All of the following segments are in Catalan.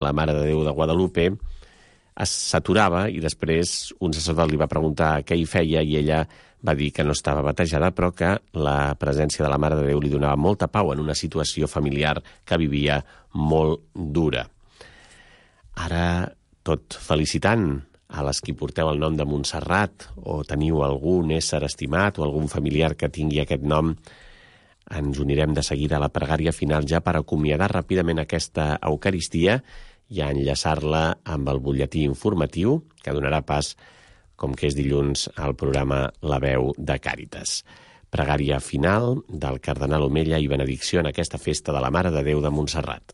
la Mare de Déu de Guadalupe, s'aturava i després un sacerdot li va preguntar què hi feia i ella va dir que no estava batejada, però que la presència de la Mare de Déu li donava molta pau en una situació familiar que vivia molt dura. Ara, tot felicitant a les que porteu el nom de Montserrat o teniu algun ésser estimat o algun familiar que tingui aquest nom, ens unirem de seguida a la pregària final ja per acomiadar ràpidament aquesta Eucaristia i a enllaçar-la amb el butlletí informatiu que donarà pas, com que és dilluns, al programa La Veu de Càritas. Pregària final del cardenal Omella i benedicció en aquesta festa de la Mare de Déu de Montserrat.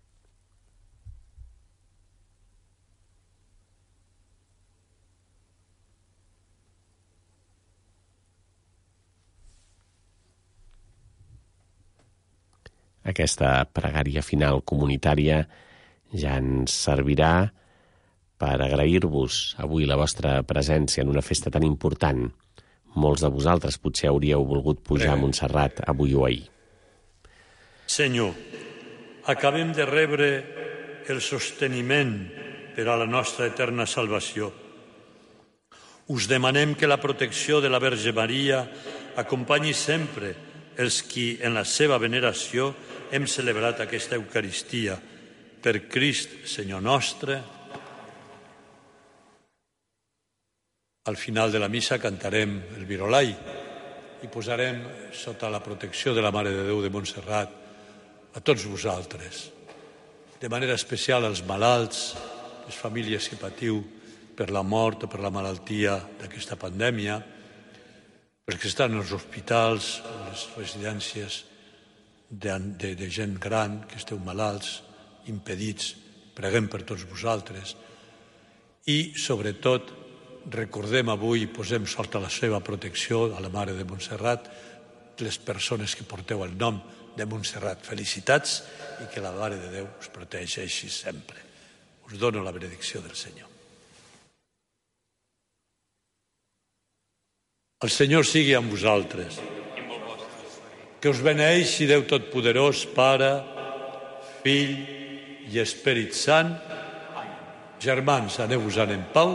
Aquesta pregària final comunitària ja ens servirà per agrair-vos avui la vostra presència en una festa tan important. Molts de vosaltres potser hauríeu volgut pujar a Montserrat avui o ahir. Senyor, acabem de rebre el sosteniment per a la nostra eterna salvació. Us demanem que la protecció de la Verge Maria acompanyi sempre els qui en la seva veneració hem celebrat aquesta Eucaristia. Per Crist, Senyor nostre. Al final de la missa cantarem el Virolai i posarem sota la protecció de la Mare de Déu de Montserrat a tots vosaltres. De manera especial als malalts, les famílies que patiu per la mort o per la malaltia d'aquesta pandèmia, els que estan als hospitals, a les residències de gent gran, que esteu malalts, impedits, preguem per tots vosaltres. I, sobretot, recordem avui i posem sota la seva protecció a la Mare de Montserrat les persones que porteu el nom de Montserrat. Felicitats i que la Mare de Déu us protegeixi sempre. Us dono la benedicció del Senyor. El Senyor sigui amb vosaltres. Que us beneeixi Déu Totpoderós, Pare, Fill i Esperit Sant. Germans, aneu-vos-en en pau.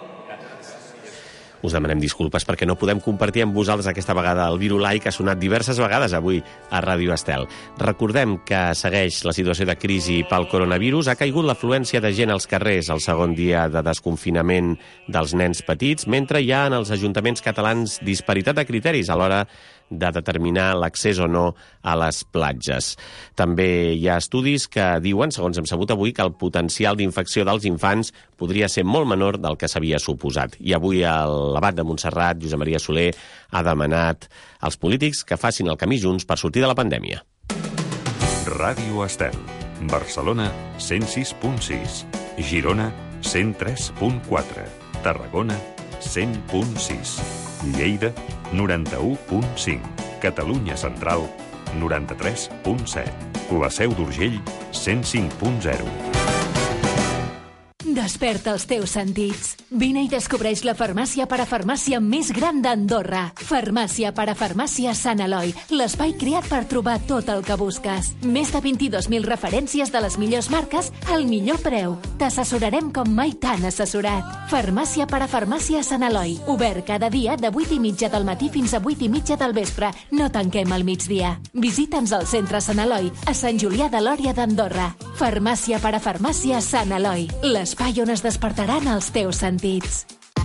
Us demanem disculpes perquè no podem compartir amb vosaltres aquesta vegada el Virolai que ha sonat diverses vegades avui a Ràdio Estel. Recordem que segueix la situació de crisi pel coronavirus. Ha caigut l'afluència de gent als carrers el segon dia de desconfinament dels nens petits, mentre hi ha en els ajuntaments catalans disparitat de criteris a l'hora de determinar l'accés o no a les platges. També hi ha estudis que diuen, segons hem sabut avui, que el potencial d'infecció dels infants podria ser molt menor del que s'havia suposat. I avui l'abat de Montserrat, Josep Maria Soler, ha demanat als polítics que facin el camí junts per sortir de la pandèmia. Ràdio Estel. Barcelona, 106.6. Girona, 103.4. Tarragona, 100.6. Lleida, 91.5. Catalunya Central, 93.7. La Seu d'Urgell, 105.0. Desperta els teus sentits. Vine i descobreix la farmàcia parafarmàcia més gran d'Andorra. Farmàcia parafarmàcia Sant Eloi, l'espai creat per trobar tot el que busques. Més de 22.000 referències de les millors marques al millor preu. T'assessorarem com mai t'han assessorat. Farmàcia parafarmàcia Sant Eloi. Obert cada dia de 8:30 del matí fins a 8:30 del vespre. No tanquem al migdia. Visita'ns al centre Sant Eloi, a Sant Julià de Lòria d'Andorra. Farmàcia parafarmàcia Sant Eloi, l'espai on es despertaran els teus sentits.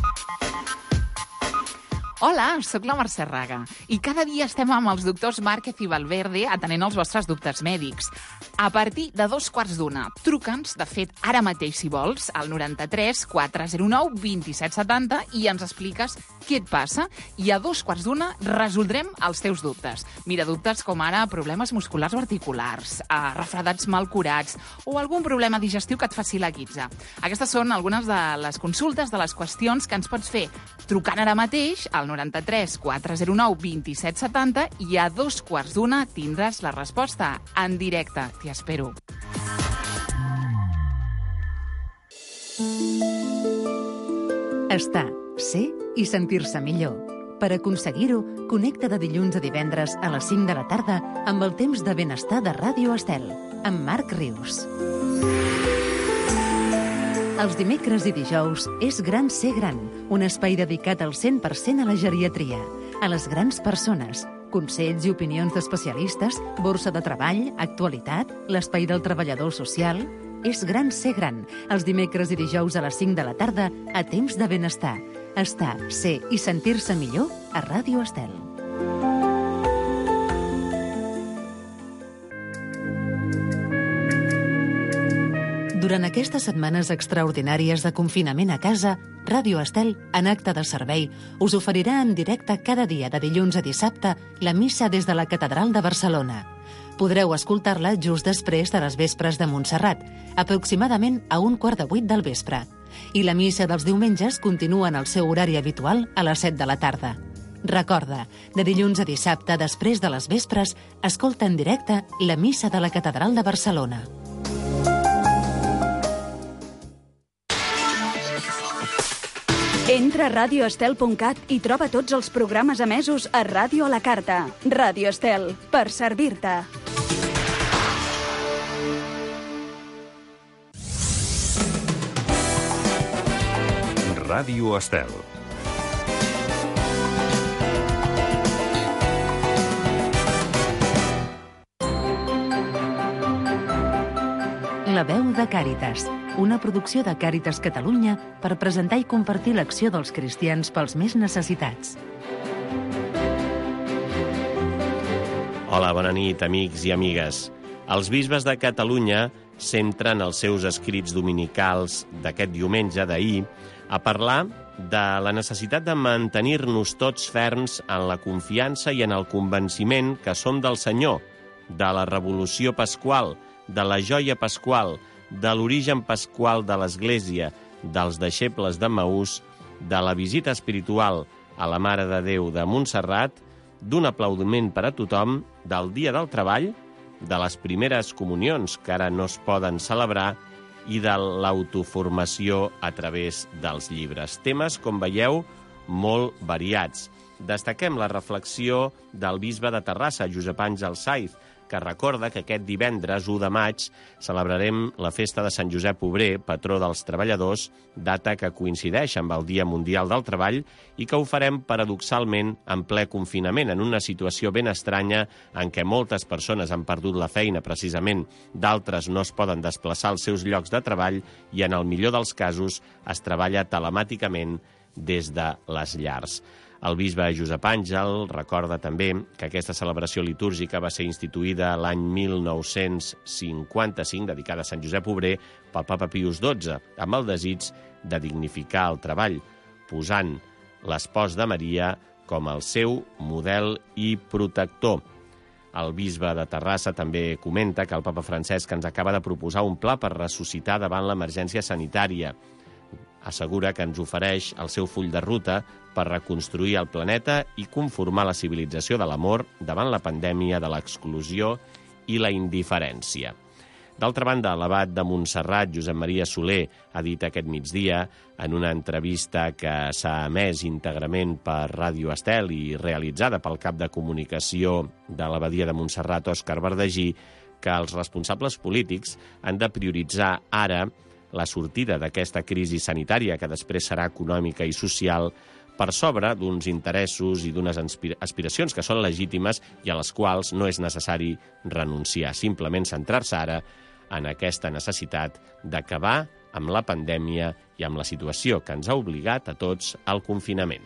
Hola, sóc la Mercè Raga i cada dia estem amb els doctors Márquez i Valverde atenent els vostres dubtes mèdics. A partir de 2:15, truca'ns, de fet, ara mateix si vols, al 93 409 2770 i ens expliques què et passa i a 2:15 resoldrem els teus dubtes. Mira, dubtes com ara problemes musculars o articulars, refredats mal curats o algun problema digestiu que et faci la guitza. Aquestes són algunes de les consultes, de les qüestions que ens pots fer trucant ara mateix al 93 409 2770 i a 2:15 tindràs la resposta en directe. T'hi espero. Estar, ser i sentir-se millor. Per aconseguir-ho, connecta de dilluns a divendres a les 5 de la tarda amb el temps de benestar de Ràdio Estel, amb Marc Rius. Els dimecres i dijous és Gran Ser Gran, un espai dedicat al 100% a la geriatria, a les grans persones, consells i opinions d'especialistes, borsa de treball, actualitat, l'espai del treballador social. És Gran Ser Gran, els dimecres i dijous a les 5 de la tarda, a Temps de Benestar. Estar, ser i sentir-se millor a Ràdio Estel. Durant aquestes setmanes extraordinàries de confinament a casa, Ràdio Estel, en acte de servei, us oferirà en directe cada dia de dilluns a dissabte la missa des de la Catedral de Barcelona. Podreu escoltar-la just després de les vespres de Montserrat, aproximadament a 7:15 del vespre. I la missa dels diumenges continua en el seu horari habitual a les 7 de la tarda. Recorda, de dilluns a dissabte, després de les vespres, escolta en directe la missa de la Catedral de Barcelona. Entra a radioestel.cat i troba tots els programes emesos a Ràdio a la Carta. Ràdio Estel, per servir-te. Ràdio Estel. La veu de Càritas, una producció de Càritas Catalunya per presentar i compartir l'acció dels cristians pels més necessitats. Hola, bona nit, amics i amigues. Els bisbes de Catalunya centren els seus escrits dominicals d'aquest diumenge d'ahir a parlar de la necessitat de mantenir-nos tots ferms en la confiança i en el convenciment que som del Senyor, de la revolució pasqual, de la joia pasqual, de l'origen pasqual de l'Església, dels deixebles de Maús, de la visita espiritual a la Mare de Déu de Montserrat, d'un aplaudiment per a tothom, del Dia del Treball, de les primeres comunions que ara no es poden celebrar i de l'autoformació a través dels llibres. Temes, com veieu, molt variats. Destaquem la reflexió del bisbe de Terrassa, Josep Àngel Saiz, que recorda que aquest divendres 1 de maig celebrarem la festa de Sant Josep Obrer, patró dels treballadors, data que coincideix amb el Dia Mundial del Treball i que ho farem paradoxalment en ple confinament, en una situació ben estranya en què moltes persones han perdut la feina precisament, d'altres no es poden desplaçar als seus llocs de treball i en el millor dels casos es treballa telemàticament des de les llars. El bisbe Josep Àngel recorda també que aquesta celebració litúrgica va ser instituïda l'any 1955, dedicada a Sant Josep Obrer, pel papa Pius XII, amb el desig de dignificar el treball, posant l'espòs de Maria com el seu model i protector. El bisbe de Terrassa també comenta que el papa Francesc ens acaba de proposar un pla per ressuscitar davant l'emergència sanitària. Assegura que ens ofereix el seu full de ruta per reconstruir el planeta i conformar la civilització de l'amor davant la pandèmia de l'exclusió i la indiferència. D'altra banda, l'abat de Montserrat, Josep Maria Soler, ha dit aquest migdia, en una entrevista que s'ha emès íntegrament per Ràdio Estel i realitzada pel cap de comunicació de l'Abadia de Montserrat, Òscar Verdagí, que els responsables polítics han de prioritzar ara la sortida d'aquesta crisi sanitària, que després serà econòmica i social, per sobre d'uns interessos i d'unes aspiracions que són legítimes i a les quals no és necessari renunciar. Simplement centrar-se ara en aquesta necessitat d'acabar amb la pandèmia i amb la situació que ens ha obligat a tots al confinament.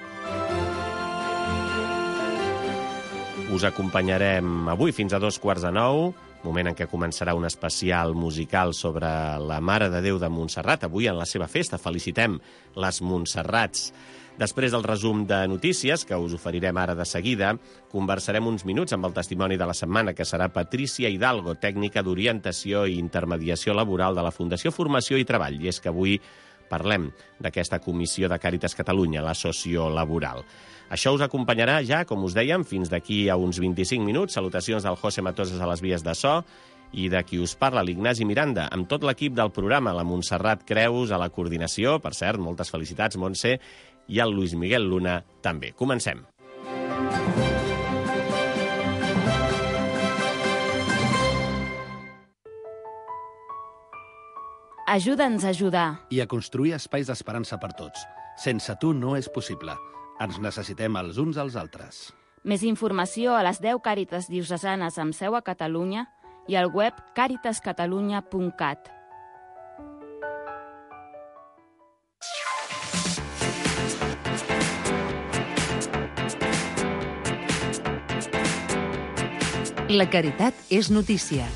Us acompanyarem avui fins a 8:45, moment en què començarà un especial musical sobre la Mare de Déu de Montserrat. Avui, en la seva festa, felicitem les Montserrats. Després del resum de notícies, que us oferirem ara de seguida, conversarem uns minuts amb el testimoni de la setmana, que serà Patrícia Hidalgo, tècnica d'orientació i intermediació laboral de la Fundació Formació i Treball. I és que avui parlem d'aquesta comissió de Càritas Catalunya, la sociolaboral. Això us acompanyarà ja, com us dèiem, fins d'aquí a uns 25 minuts. Salutacions del José Matoses a les vies de so i de qui us parla, l'Ignasi Miranda, amb tot l'equip del programa, la Montserrat Creus a la coordinació, per cert, moltes felicitats, Montse, i el Luis Miguel Luna també. Comencem. Ajuda'ns a ajudar. I a construir espais d'esperança per tots. Sense tu no és possible. Ens necessitem els uns als altres. Més informació a les 10 Càritas diocesanes amb seu a Catalunya i al web caritascatalunya.cat. La caritat és notícia.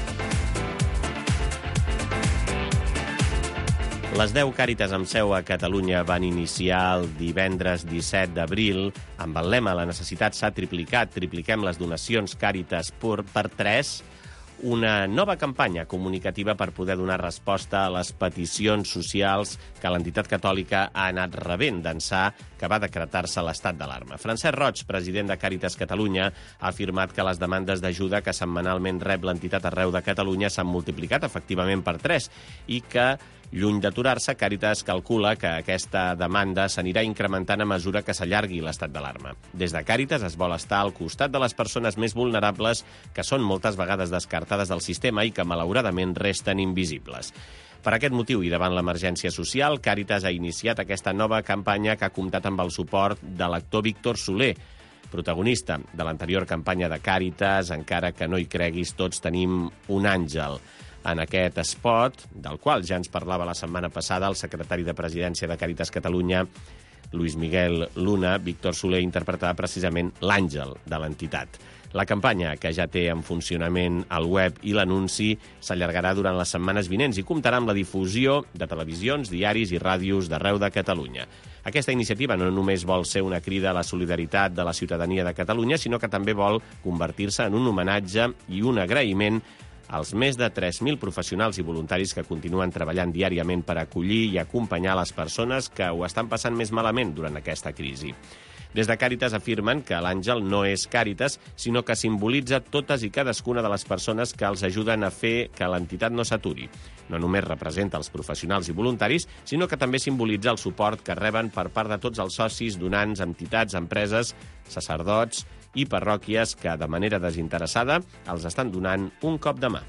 Les 10 Càritas amb seu a Catalunya van iniciar el divendres 17 d'abril amb el lema «La necessitat s'ha triplicat, tripliquem les donacions Càritas per 3», una nova campanya comunicativa per poder donar resposta a les peticions socials que l'entitat catòlica ha anat rebent d'ençà que va decretar-se l'estat d'alarma. Francesc Roig, president de Càritas Catalunya, ha afirmat que les demandes d'ajuda que setmanalment rep l'entitat arreu de Catalunya s'han multiplicat efectivament per 3 i que, lluny d'aturar-se, Càritas calcula que aquesta demanda s'anirà incrementant a mesura que s'allargui l'estat d'alarma. Des de Càritas es vol estar al costat de les persones més vulnerables que són moltes vegades descartades del sistema i que, malauradament, resten invisibles. Per aquest motiu i davant l'emergència social, Càritas ha iniciat aquesta nova campanya que ha comptat amb el suport de l'actor Víctor Soler, protagonista de l'anterior campanya de Càritas, Encara que no hi creguis, tots tenim un àngel. En aquest spot, del qual ja ens parlava la setmana passada el secretari de Presidència de Càritas Catalunya, Luis Miguel Luna, Víctor Soler interpretava precisament l'àngel de l'entitat. La campanya, que ja té en funcionament el web i l'anunci, s'allargarà durant les setmanes vinents i comptarà amb la difusió de televisions, diaris i ràdios d'arreu de Catalunya. Aquesta iniciativa no només vol ser una crida a la solidaritat de la ciutadania de Catalunya, sinó que també vol convertir-se en un homenatge i un agraïment als més de 3.000 professionals i voluntaris que continuen treballant diàriament per acollir i acompanyar les persones que ho estan passant més malament durant aquesta crisi. Des de Càritas afirmen que l'àngel no és Càritas, sinó que simbolitza totes i cadascuna de les persones que els ajuden a fer que l'entitat no s'aturi. No només representa els professionals i voluntaris, sinó que també simbolitza el suport que reben per part de tots els socis, donants, entitats, empreses, sacerdots i parròquies que, de manera desinteressada, els estan donant un cop de mà.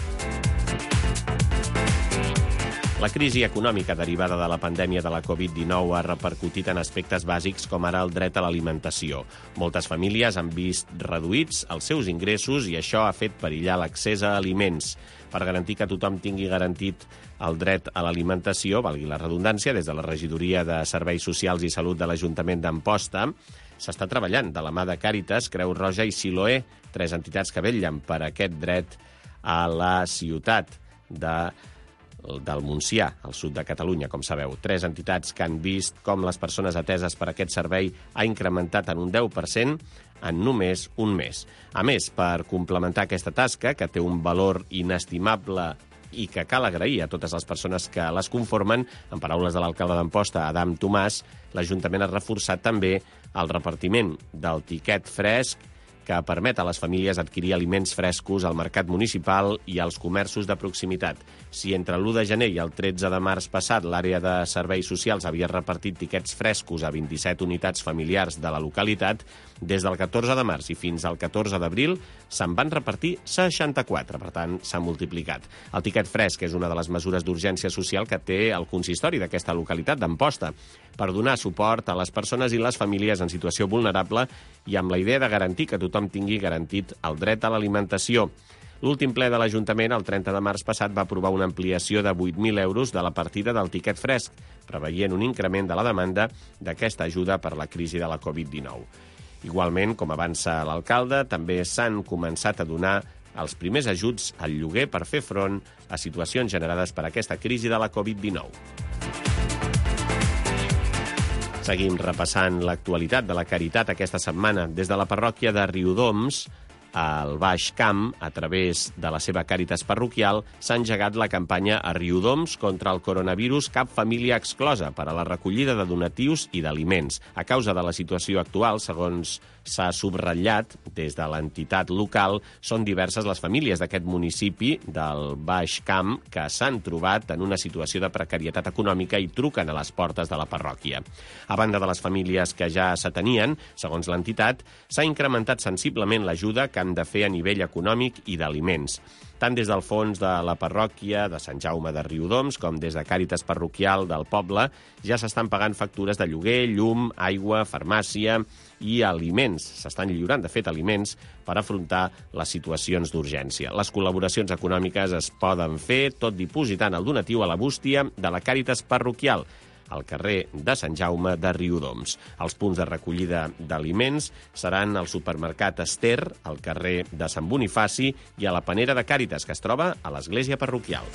La crisi econòmica derivada de la pandèmia de la Covid-19 ha repercutit en aspectes bàsics com ara el dret a l'alimentació. Moltes famílies han vist reduïts els seus ingressos i això ha fet perillar l'accés a aliments. Per garantir que tothom tingui garantit el dret a l'alimentació, valgui la redundància, des de la Regidoria de Serveis Socials i Salut de l'Ajuntament d'Amposta, s'està treballant de la mà de Càritas, Creu Roja i Siloé, 3 entitats que vetllen per aquest dret a la ciutat del Montsià, al sud de Catalunya, com sabeu. 3 entitats que han vist com les persones ateses per aquest servei ha incrementat en un 10% en només un mes. A més, per complementar aquesta tasca, que té un valor inestimable i que cal agrair a totes les persones que les conformen, en paraules de l'alcalde d'Amposta, Adam Tomàs, l'Ajuntament ha reforçat també el repartiment del tiquet fresc que permet a les famílies adquirir aliments frescos al mercat municipal i als comerços de proximitat. Si entre l'1 de gener i el 13 de març passat l'àrea de serveis socials havia repartit tiquets frescos a 27 unitats familiars de la localitat, des del 14 de març i fins al 14 d'abril se'n van repartir 64, per tant, s'ha multiplicat. El tiquet fresc és una de les mesures d'urgència social que té el consistori d'aquesta localitat d'Amposta per donar suport a les persones i les famílies en situació vulnerable i amb la idea de garantir que tothom tingui garantit el dret a l'alimentació. L'últim ple de l'Ajuntament, el 30 de març passat, va aprovar una ampliació de 8.000 euros de la partida del tiquet fresc, preveient un increment de la demanda d'aquesta ajuda per la crisi de la Covid-19. Igualment, com avança l'alcalde, també s'han començat a donar els primers ajuts al lloguer per fer front a situacions generades per aquesta crisi de la Covid-19. Seguim repassant l'actualitat de la Caritat aquesta setmana. Des de la parròquia de Riudoms, al Baix Camp, a través de la seva Càritas parroquial, s'ha engegat la campanya A Riudoms contra el coronavirus Cap família exclosa per a la recollida de donatius i d'aliments. A causa de la situació actual, segons s'ha subratllat des de l'entitat local, són diverses les famílies d'aquest municipi del Baix Camp que s'han trobat en una situació de precarietat econòmica i truquen a les portes de la parròquia. A banda de les famílies que ja s'atenien, segons l'entitat, s'ha incrementat sensiblement l'ajuda que han de fer a nivell econòmic i d'aliments. tant des del fons de la parròquia de Sant Jaume de Riudoms com des de Càritas Parroquial del poble ja s'estan pagant factures de lloguer, llum, aigua, farmàcia i aliments. S'estan lliurant, de fet, aliments per afrontar les situacions d'urgència. Les col·laboracions econòmiques es poden fer tot dipositant el donatiu a la bústia de la Càritas Parroquial, al carrer de Sant Jaume de Riudoms. Els punts de recollida d'aliments seran al supermercat Ester, al carrer de Sant Bonifaci, i a la Panera de Càritas, que es troba a l'església parroquial.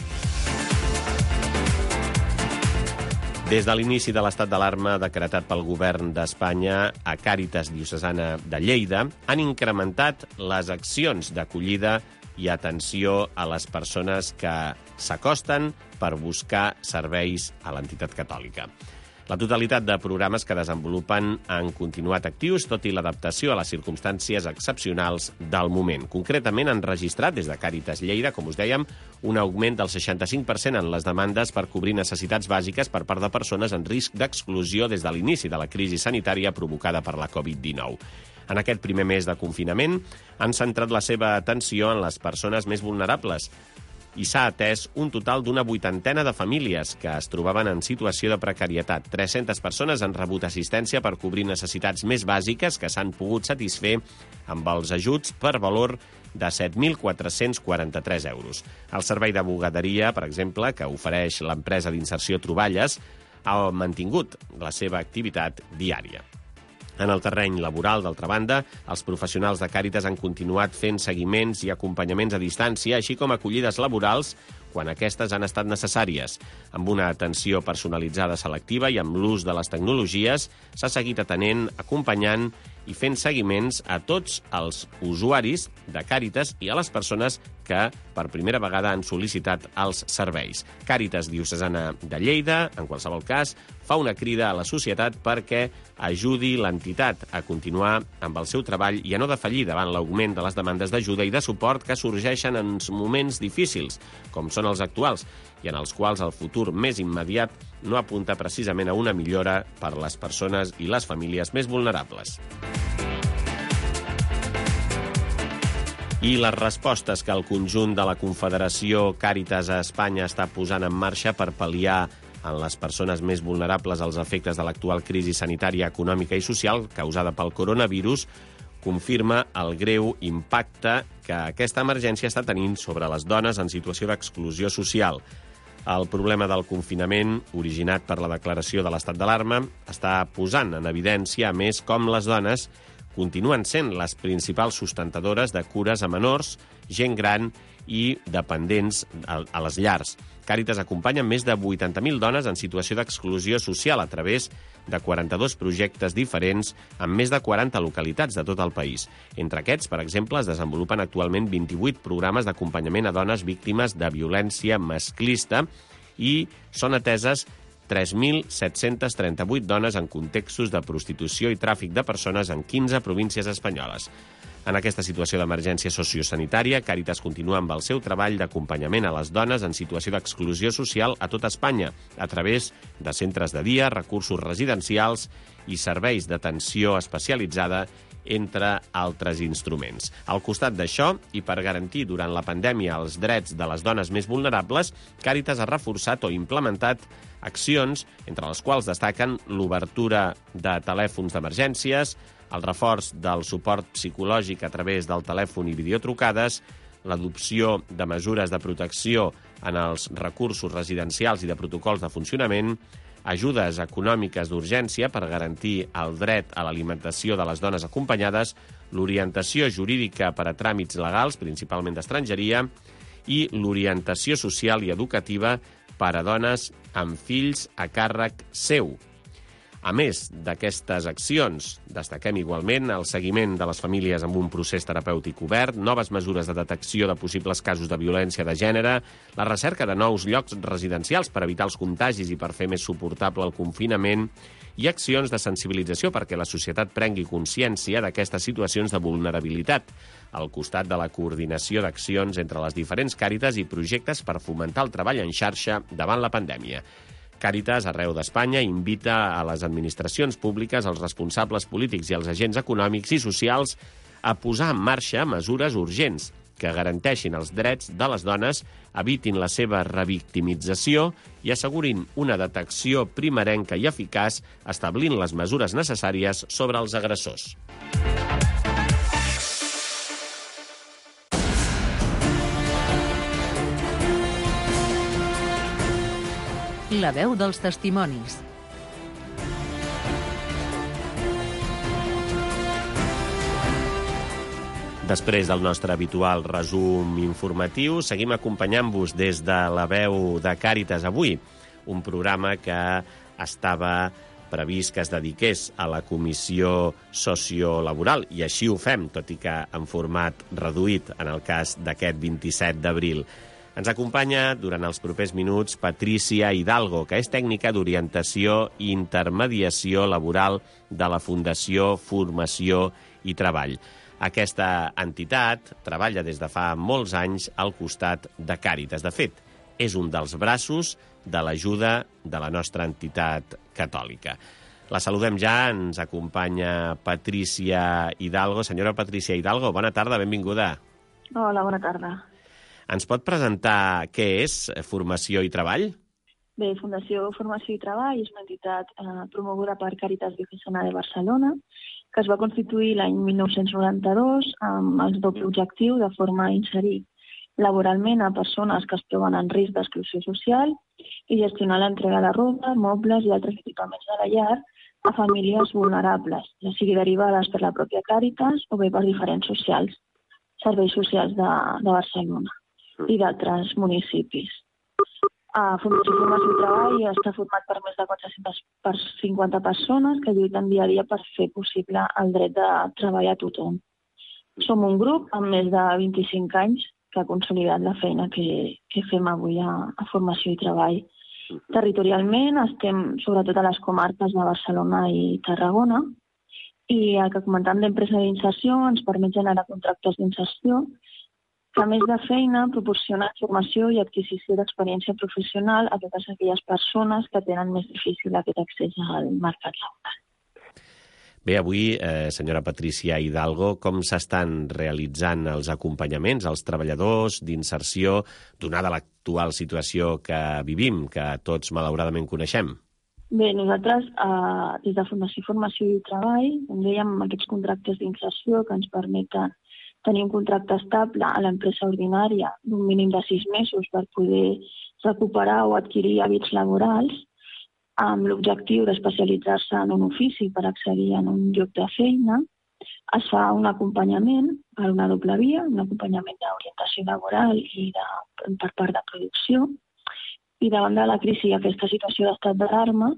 Des de l'inici de l'estat d'alarma decretat pel govern d'Espanya, a Càritas Diocesana de Lleida han incrementat les accions d'acollida i atenció a les persones que s'acosten per buscar serveis a l'entitat catòlica. La totalitat de programes que desenvolupen han continuat actius, tot i l'adaptació a les circumstàncies excepcionals del moment. Concretament, han registrat, des de Càritas Lleida, com us dèiem, un augment del 65% en les demandes per cobrir necessitats bàsiques per part de persones en risc d'exclusió des de l'inici de la crisi sanitària provocada per la Covid-19. En aquest primer mes de confinament han centrat la seva atenció en les persones més vulnerables i s'ha atès un total d'una 80ena de famílies que es trobaven en situació de precarietat. 300 persones han rebut assistència per cobrir necessitats més bàsiques que s'han pogut satisfer amb els ajuts per valor de 7.443 euros. El servei de bugaderia, per exemple, que ofereix l'empresa d'inserció Troballes, ha mantingut la seva activitat diària. En el terreny laboral, d'altra banda, els professionals de Càritas han continuat fent seguiments i acompanyaments a distància, així com acollides laborals quan aquestes han estat necessàries. Amb una atenció personalitzada selectiva i amb l'ús de les tecnologies, s'ha seguit atenent, acompanyant i fent seguiments a tots els usuaris de Càritas i a les persones que per primera vegada han sol·licitat els serveis. Càritas Diocesana de Lleida, en qualsevol cas, fa una crida a la societat perquè ajudi l'entitat a continuar amb el seu treball i a no defallir davant l'augment de les demandes d'ajuda i de suport que sorgeixen en moments difícils, com són els actuals, i en els quals el futur més immediat no apunta precisament a una millora per les persones i les famílies més vulnerables. I les respostes que el conjunt de la Confederació Càritas a Espanya està posant en marxa per pal·liar en les persones més vulnerables als efectes de l'actual crisi sanitària, econòmica i social causada pel coronavirus confirma el greu impacte que aquesta emergència està tenint sobre les dones en situació d'exclusió social. El problema del confinament, originat per la declaració de l'estat d'alarma, està posant en evidència, a més, com les dones continuen sent les principals sustentadores de cures a menors, gent gran i dependents a les llars. Càritas acompanya més de 80.000 dones en situació d'exclusió social a través de 42 projectes diferents en més de 40 localitats de tot el país. Entre aquests, per exemple, es desenvolupen actualment 28 programes d'acompanyament a dones víctimes de violència masclista i són ateses 3.738 dones en contextos de prostitució i tràfic de persones en 15 províncies espanyoles. En aquesta situació d'emergència sociosanitària, Càritas continua amb el seu treball d'acompanyament a les dones en situació d'exclusió social a tot Espanya, a través de centres de dia, recursos residencials i serveis d'atenció especialitzada, entre altres instruments. Al costat d'això, i per garantir durant la pandèmia els drets de les dones més vulnerables, Càritas ha reforçat o implementat accions, entre les quals destaquen l'obertura de telèfons d'emergències, el reforç del suport psicològic a través del telèfon i videotrucades, l'adopció de mesures de protecció en els recursos residencials i de protocols de funcionament, ajudes econòmiques d'urgència per garantir el dret a l'alimentació de les dones acompanyades, l'orientació jurídica per a tràmits legals, principalment d'estrangeria, i l'orientació social i educativa per a dones amb fills a càrrec seu. A més d'aquestes accions, destaquem igualment el seguiment de les famílies amb un procés terapèutic obert, noves mesures de detecció de possibles casos de violència de gènere, la recerca de nous llocs residencials per evitar els contagis i per fer més suportable el confinament, i accions de sensibilització perquè la societat prengui consciència d'aquestes situacions de vulnerabilitat, al costat de la coordinació d'accions entre les diferents Càritas i projectes per fomentar el treball en xarxa davant la pandèmia. Càritas, arreu d'Espanya, invita a les administracions públiques, els responsables polítics i els agents econòmics i socials a posar en marxa mesures urgents que garanteixin els drets de les dones, evitin la seva revictimització i assegurin una detecció primerenca i eficaç, establint les mesures necessàries sobre els agressors. La veu dels testimonis. Després del nostre habitual resum informatiu, seguim acompanyant-vos des de la veu de Càritas avui, un programa que estava previst que es dediqués a la comissió sociolaboral, i així ho fem, tot i que en format reduït en el cas d'aquest 27 d'abril. Ens acompanya durant els propers minuts Patricia Hidalgo, que és tècnica d'orientació i intermediació laboral de la Fundació Formació i Treball. Aquesta entitat treballa des de fa molts anys al costat de Càritas. De fet, és un dels braços de l'ajuda de la nostra entitat catòlica. La saludem ja, ens acompanya Patricia Hidalgo. Senyora Patricia Hidalgo, bona tarda, benvinguda. Hola, bona tarda. Ens pot presentar què és Formació i Treball? Bé, Fundació Formació i Treball és una entitat promoguda per Càritas Diocesana de Barcelona, que es va constituir l'any 1992 amb el doble objectiu de formar i inserir laboralment a persones que es troben en risc d'exclusió social i gestionar l'entrega de roba, mobles i altres equipaments de la llar a famílies vulnerables, ja sigui derivades per la pròpia Càritas o bé per diferents serveis socials de Barcelona i d'altres municipis. Fundació Formació i Treball està format per més de 450 persones que lluiten dia a dia per fer possible el dret de treball a tothom. Som un grup amb més de 25 anys que ha consolidat la feina que fem avui a Formació i Treball. Territorialment estem sobretot a les comarques de Barcelona i Tarragona, i el que comentàvem d'empresa d'inserció ens permet generar contractes d'inserció que, a més de feina, proporciona formació i adquisició d'experiència professional a totes aquelles persones que tenen més difícil aquest accés al mercat laboral. Bé, avui, senyora Patricia Hidalgo, com s'estan realitzant els acompanyaments als treballadors d'inserció, donada l'actual situació que vivim, que tots malauradament coneixem? Bé, nosaltres, des de Fundació Formació i Treball, com dèiem, aquests contractes d'inserció que ens permeten tenir un contracte estable a l'empresa ordinària d'un mínim de 6 mesos per poder recuperar o adquirir hàbits laborals, amb l'objectiu d'especialitzar-se en un ofici per accedir en un lloc de feina, es fa un acompanyament per una doble via, un acompanyament d'orientació laboral i per part de producció. I davant de la crisi i aquesta situació d'estat d'alarma,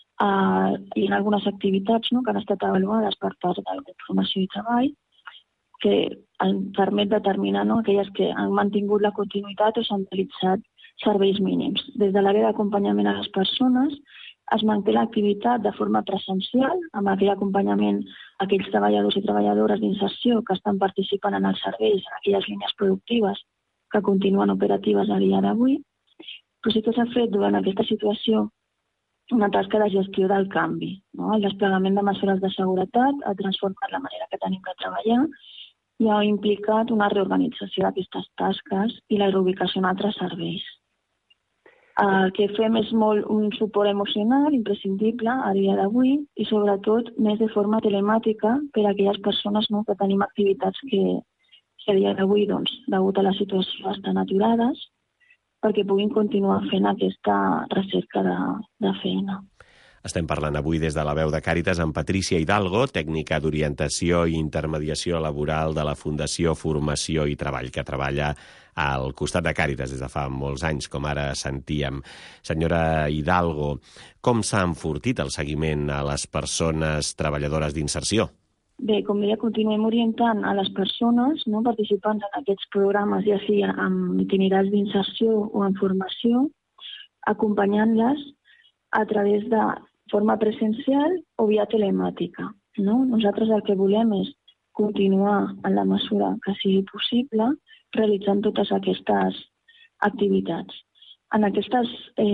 hi ha algunes activitats que han estat avaluades per part del grup Formació i Treball, que ens permet determinar aquelles que han mantingut la continuïtat o s'han realitzat serveis mínims. Des de l'àrea d'acompanyament a les persones es manté l'activitat de forma presencial, amb aquell acompanyament a aquells treballadors i treballadores d'inserció que estan participant en els serveis, en aquelles línies productives que continuen operatives a dia d'avui, però sí que s'ha fet durant aquesta situació una tasca de gestió del canvi. El desplegament de mesures de seguretat ha transformat la manera que tenim de treballar i ha implicat una reorganització d'aquestes tasques i la reubicació en altres serveis. El que fem és un suport emocional imprescindible a dia d'avui i sobretot més de forma telemàtica per a aquelles persones que tenim activitats que a dia d'avui, degut a la situació, estan aturades perquè puguin continuar fent aquesta recerca de feina. Estem parlant avui des de la veu de Càritas amb Patricia Hidalgo, tècnica d'orientació i intermediació laboral de la Fundació Formació i Treball, que treballa al costat de Càritas des de fa molts anys, com ara sentíem. Senyora Hidalgo, com s'ha enfortit el seguiment a les persones treballadores d'inserció? Bé, com deia, continuem orientant a les persones participants en aquests programes, ja sigui amb itinerants d'inserció o en formació, acompanyant-les a través de forma presencial o via telemàtica. Nosaltres el que volem és continuar en la mesura que sigui possible realitzant totes aquestes activitats. En aquestes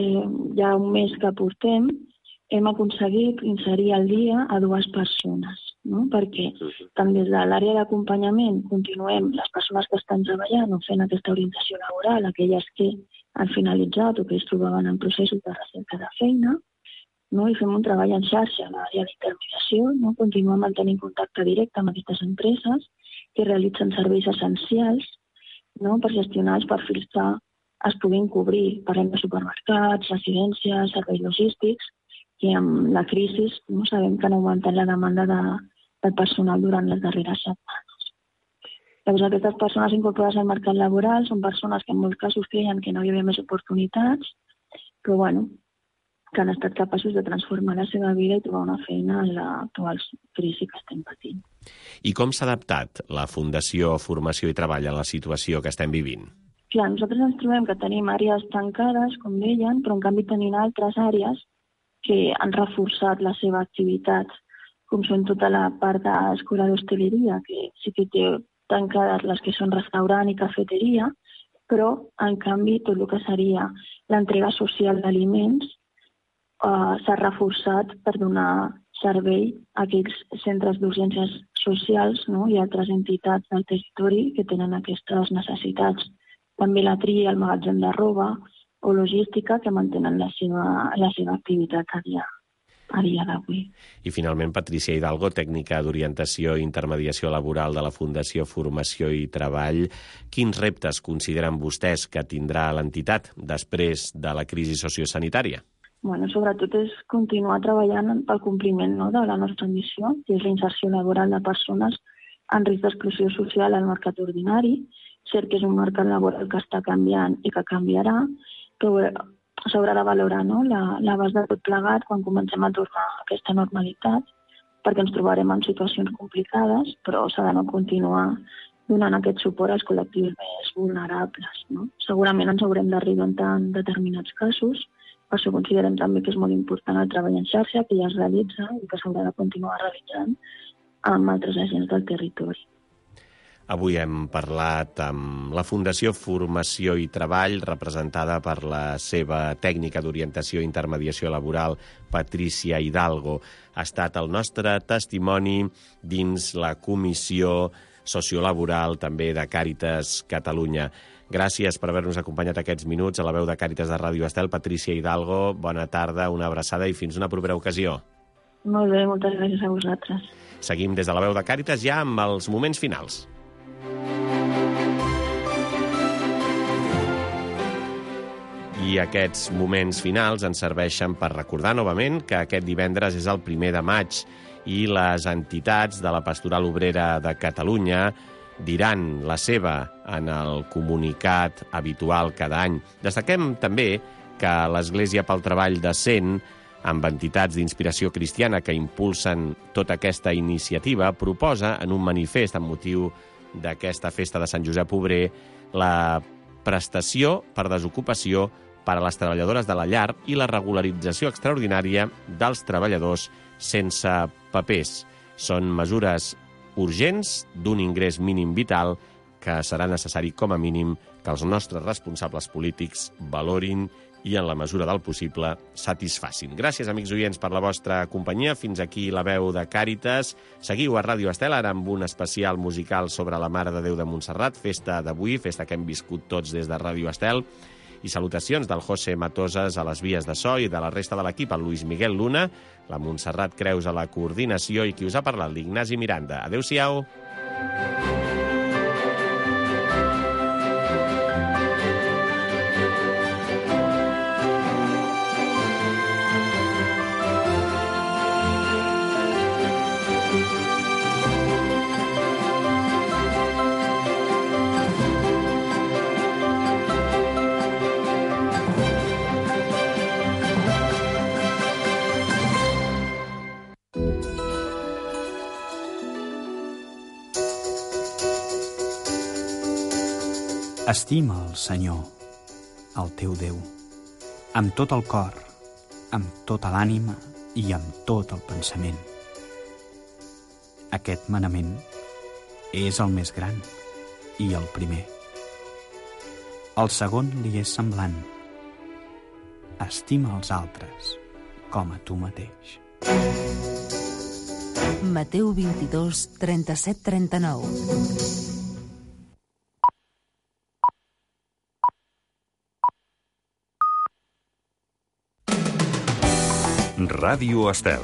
ja un mes que portem hem aconseguit inserir al dia a 2 persones. no? Perquè tant des de l'àrea d'acompanyament continuem les persones que estan treballant o fent aquesta orientació laboral, aquelles que han finalitzat o que es trobaven en processos de recerca de feina, no? I fem un treball en xarxa a l'àrea d'intermediació, no? Continuem mantenint contacte directe amb aquestes empreses que realitzen serveis essencials, no? Per gestionar els perfils que es puguin cobrir. Parlem de supermercats, residències, serveis logístics, i amb la crisi no sabem que han augmentat la demanda del personal durant les darreres setmanes. Llavors, aquestes persones incorporades al mercat laboral són persones que en molts casos creien que no hi havia més oportunitats, però bueno, que han estat capaços de transformar la seva vida i trobar una feina en l'actual crisi que estem patint. I com s'ha adaptat la Fundació Formació i Treball a la situació que estem vivint? Clar, nosaltres ens trobem que tenim àrees tancades, com deien, però en canvi tenim altres àrees que han reforçat la seva activitat, com són tota la part d'escola d'hostaleria, que sí que té tancades les que són restaurant i cafeteria, però en canvi tot el que seria l'entrega social d'aliments s'ha reforçat per donar servei a aquells centres d'urgències socials, no? I altres entitats del territori que tenen aquestes necessitats. També la tria, el magatzem de roba o logística que mantenen la seva activitat a dia d'avui. I finalment, Patricia Hidalgo, tècnica d'orientació i intermediació laboral de la Fundació Formació i Treball. Quins reptes consideren vostès que tindrà l'entitat després de la crisi sociosanitària? Bueno, sobretot és continuar treballant pel compliment, no, de la nostra missió, que és la inserció laboral de persones en risc d'exclusió social al mercat ordinari. Cert que és un mercat laboral que està canviant i que canviarà, però s'haurà de valorar, no, l'abast de tot plegat quan comencem a tornar a aquesta normalitat, perquè ens trobarem en situacions complicades, però s'ha de no continuar donant aquest suport als col·lectius més vulnerables, no? Segurament ens haurem de reinventar en determinats casos. Per això considerem també que és molt important el treball en xarxa, que ja es realitza i que s'haurà de continuar realitzant amb altres agents del territori. Avui hem parlat amb la Fundació Formació i Treball, representada per la seva tècnica d'orientació i intermediació laboral, Patricia Hidalgo. Ha estat el nostre testimoni dins la Comissió Sociolaboral també de Càritas Catalunya. Gràcies per haver-nos acompanyat aquests minuts a la veu de Càritas de Ràdio Estel. Patricia Hidalgo, bona tarda, una abraçada i fins una propera ocasió. Molt bé, moltes gràcies a vosaltres. Seguim des de la veu de Càritas ja amb els moments finals. I aquests moments finals ens serveixen per recordar novament que aquest divendres és el 1 de maig i les entitats de la Pastoral Obrera de Catalunya diran la seva en el comunicat habitual cada any. Destaquem també que l'Església pel Treball de Cent, amb entitats d'inspiració cristiana que impulsen tota aquesta iniciativa, proposa en un manifest amb motiu d'aquesta festa de Sant Josep Obrer la prestació per desocupació per a les treballadores de la llar i la regularització extraordinària dels treballadors sense papers. Són mesures urgents d'un ingrés mínim vital que serà necessari com a mínim que els nostres responsables polítics valorin i en la mesura del possible satisfacin. Gràcies, amics oients, per la vostra companyia. Fins aquí la veu de Càritas. Seguiu a Ràdio Estel, ara amb un especial musical sobre la Mare de Déu de Montserrat, festa d'avui, festa que hem viscut tots des de Ràdio Estel. I salutacions del José Matoses a les vies de so i de la resta de l'equip, el Luis Miguel Luna, la Montserrat Creus a la coordinació i qui us ha parlat, l'Ignasi Miranda. Adéu-siau. Estima el Senyor, el teu Déu, amb tot el cor, amb tota l'ànima i amb tot el pensament. Aquest manament és el més gran i el primer. El segon li és semblant. Estima els altres com a tu mateix. Mateu 22 37 39. Ràdio Estel.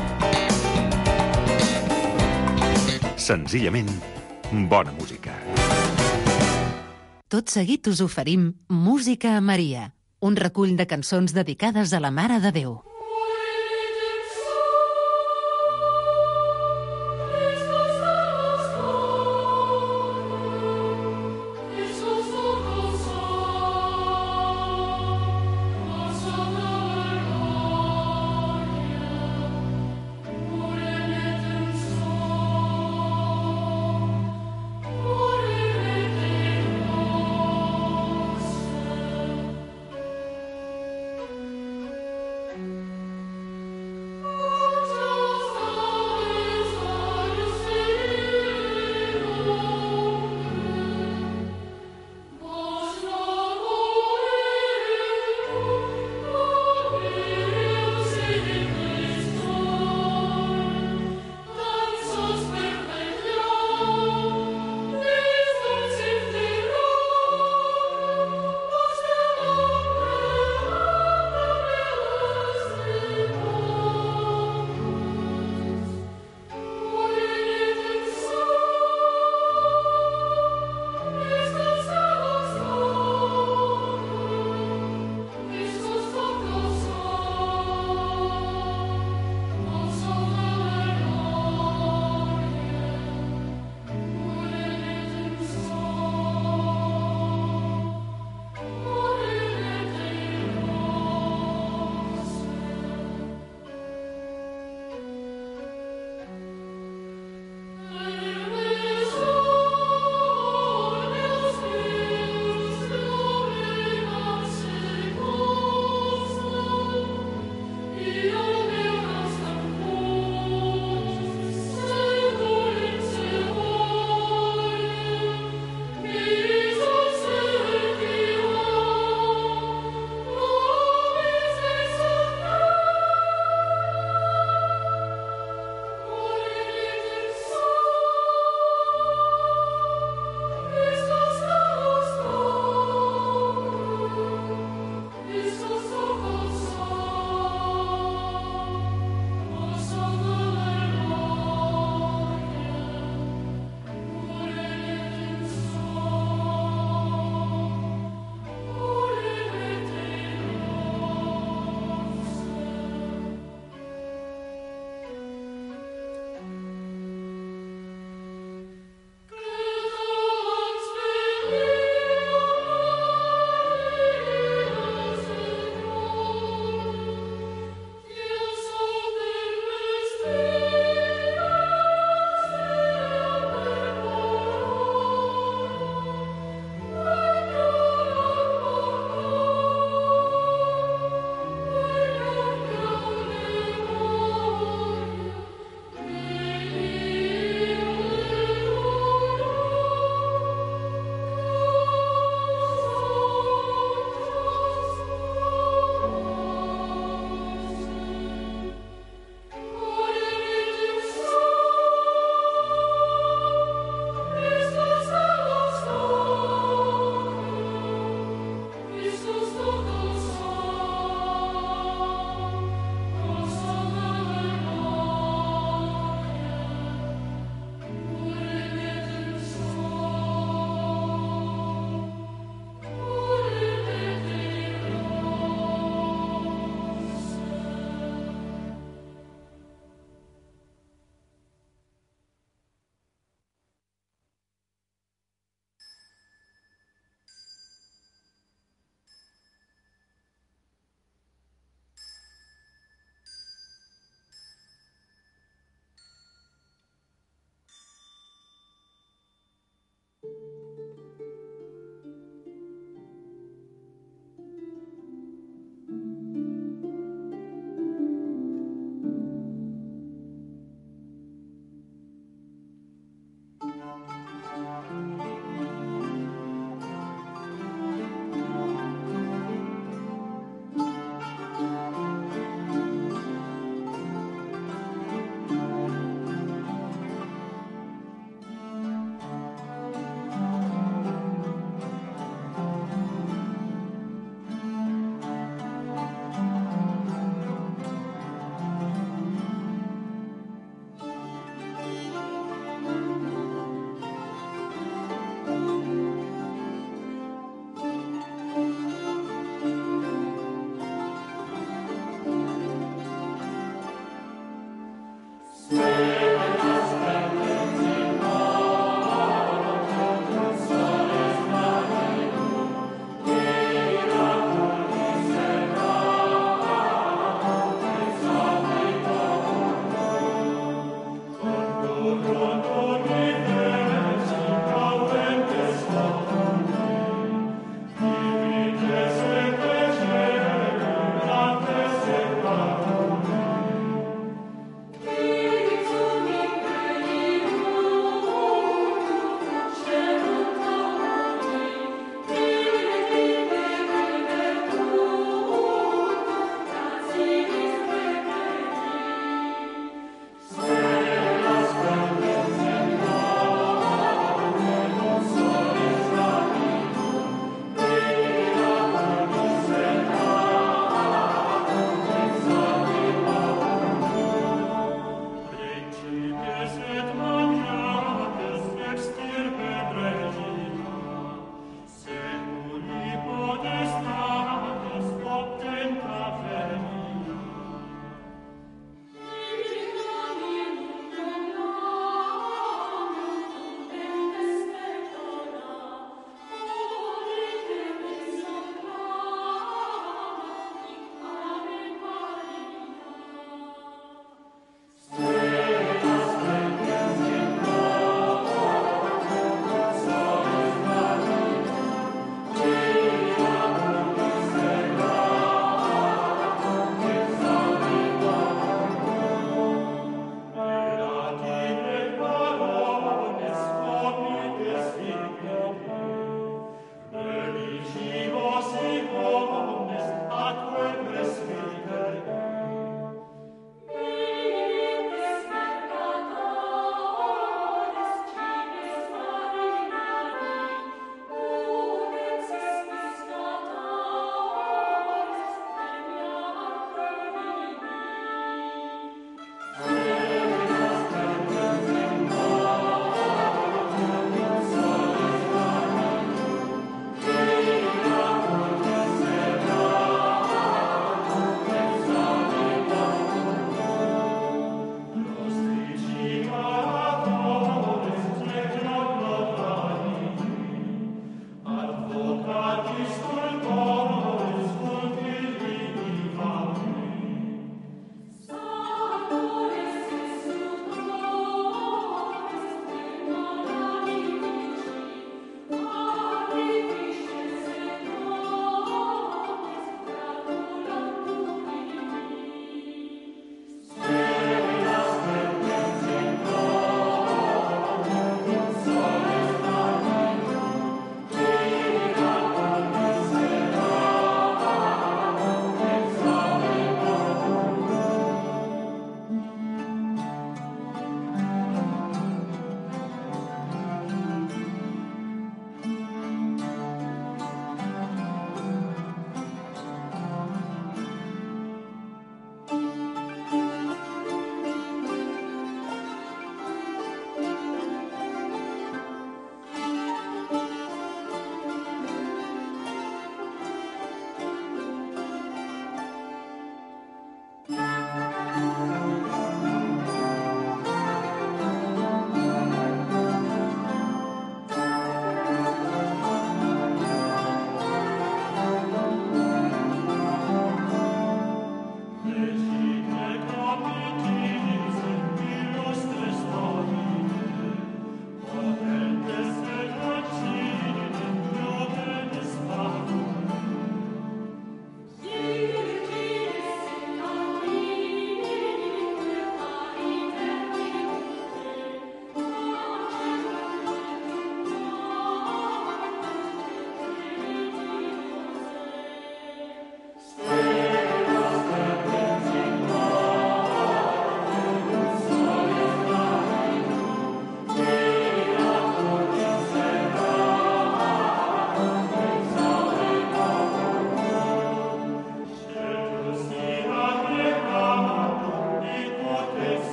Senzillament, bona música. Tot seguit us oferim Música a Maria, un recull de cançons dedicades a la Mare de Déu.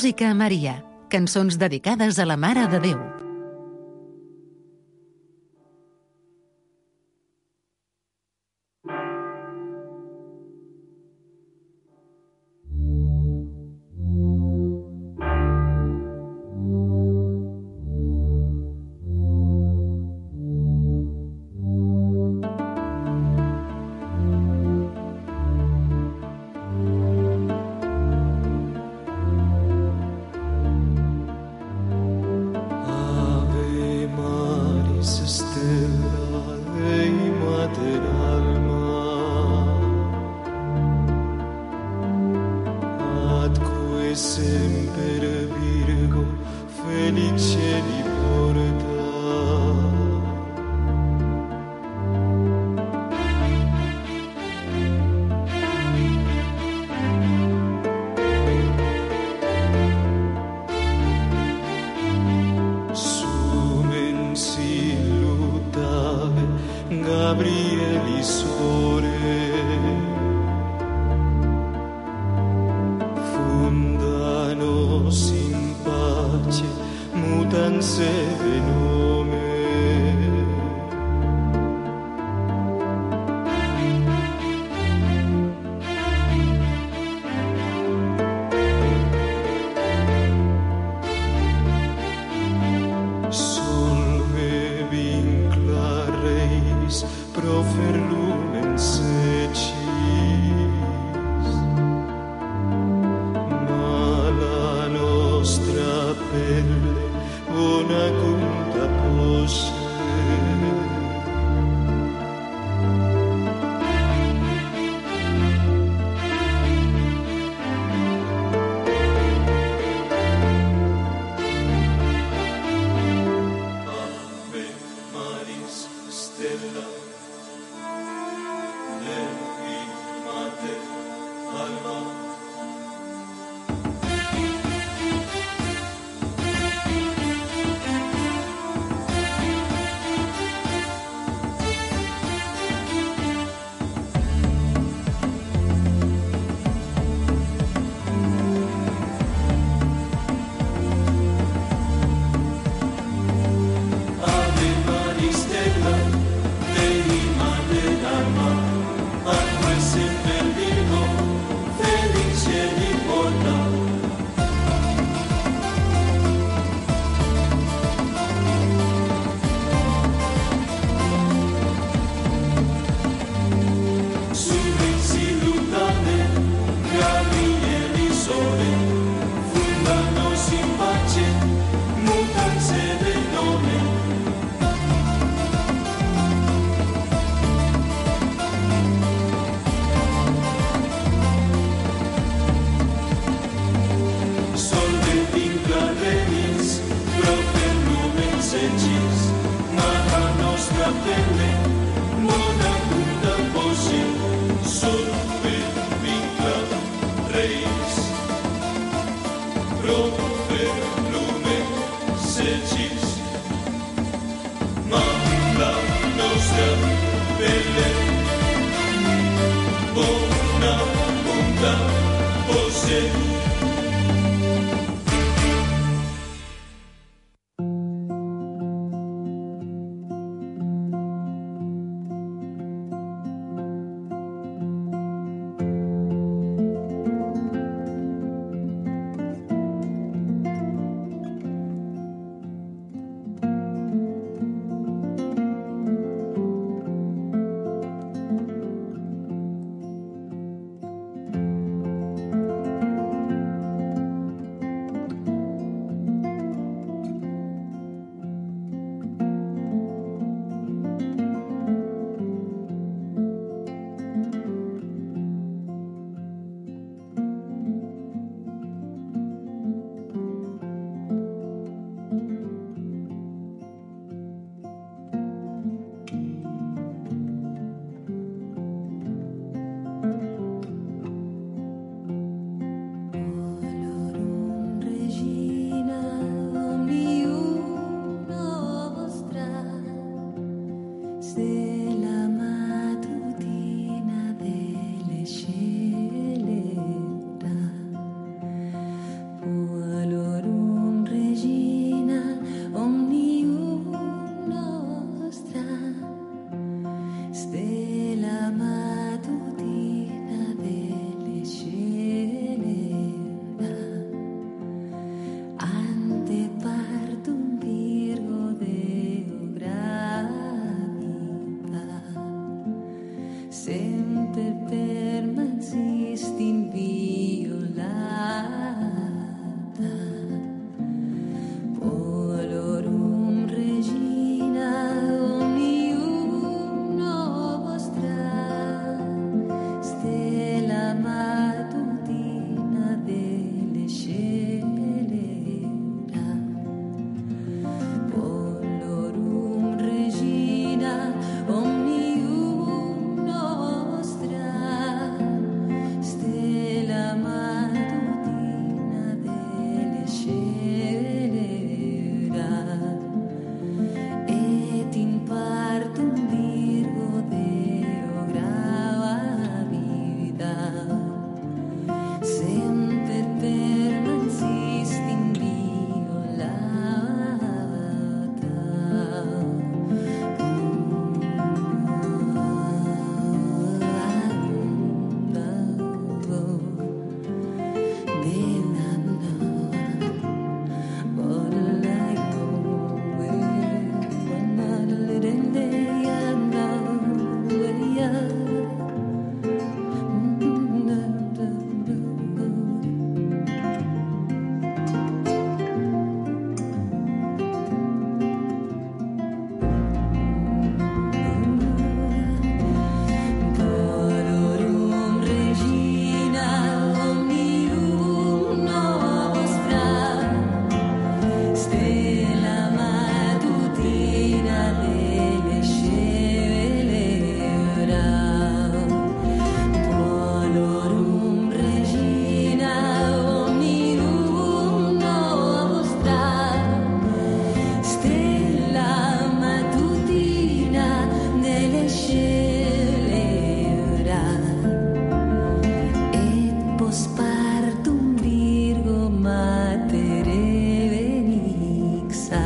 Música a Maria. Cançons dedicades a la Mare de Déu.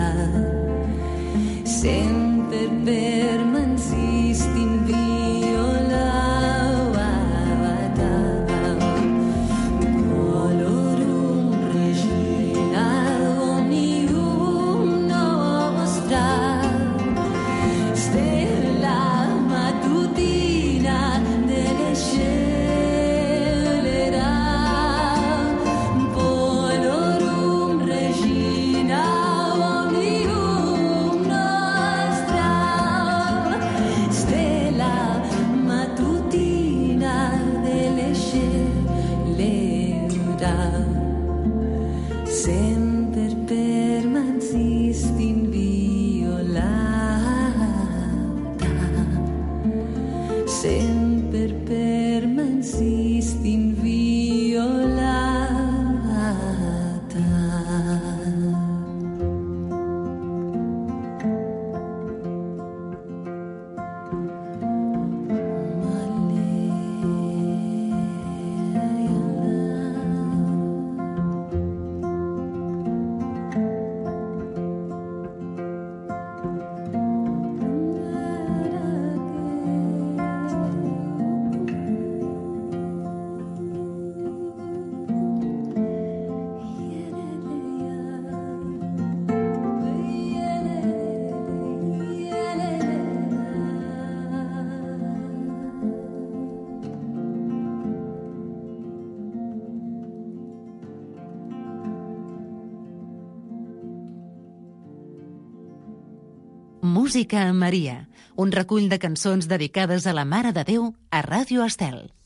Semper per insistin viola Volorum regina omnium nostra Stella matutina delle scelera Volorum regina omnium nostra Stella matutina delle scelera Semper permansisti in violata Semper permansisti in violata Música amb Maria, un recull de cançons dedicades a la Mare de Déu a Ràdio Estel.